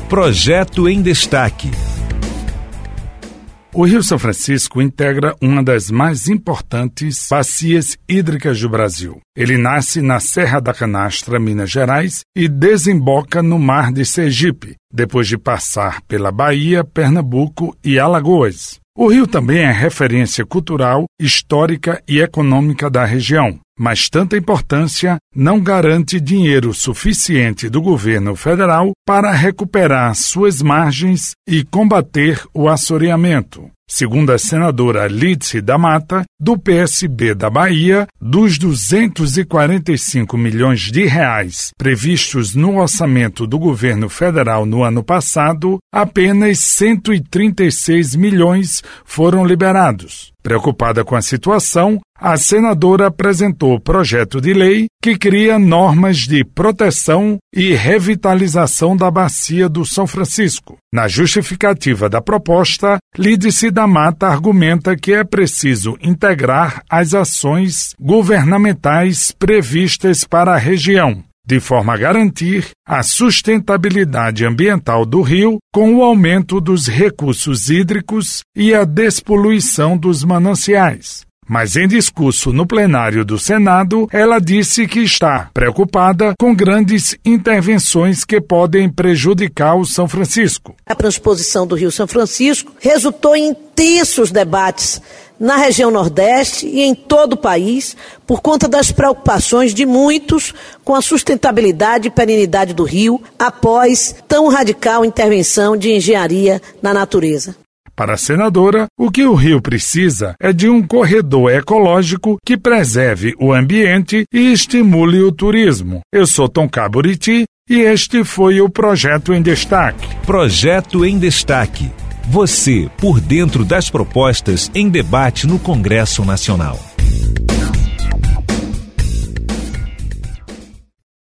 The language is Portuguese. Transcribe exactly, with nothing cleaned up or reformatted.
Projeto em Destaque. O Rio São Francisco integra uma das mais importantes bacias hídricas do Brasil. Ele nasce na Serra da Canastra, Minas Gerais, e desemboca no Mar de Sergipe, depois de passar pela Bahia, Pernambuco e Alagoas. O rio também é referência cultural, histórica e econômica da região, mas tanta importância não garante dinheiro suficiente do governo federal para recuperar suas margens e combater o assoreamento. Segundo a senadora Lídice da Mata, do P S B da Bahia, dos duzentos e quarenta e cinco milhões de reais previstos no orçamento do governo federal no ano passado, apenas cento e trinta e seis milhões foram liberados. Preocupada com a situação, a senadora apresentou o projeto de lei que cria normas de proteção e revitalização da bacia do São Francisco. Na justificativa da proposta, Lídice da Mata argumenta que é preciso integrar as ações governamentais previstas para a região, de forma a garantir a sustentabilidade ambiental do rio com o aumento dos recursos hídricos e a despoluição dos mananciais. Mas em discurso no plenário do Senado, ela disse que está preocupada com grandes intervenções que podem prejudicar o São Francisco. A transposição do Rio São Francisco resultou em intensos debates na região Nordeste e em todo o país, por conta das preocupações de muitos com a sustentabilidade e perenidade do rio após tão radical intervenção de engenharia na natureza. Para a senadora, o que o rio precisa é de um corredor ecológico que preserve o ambiente e estimule o turismo. Eu sou Tonká Buriti e este foi o Projeto em Destaque. Projeto em Destaque. Você por dentro das propostas em debate no Congresso Nacional.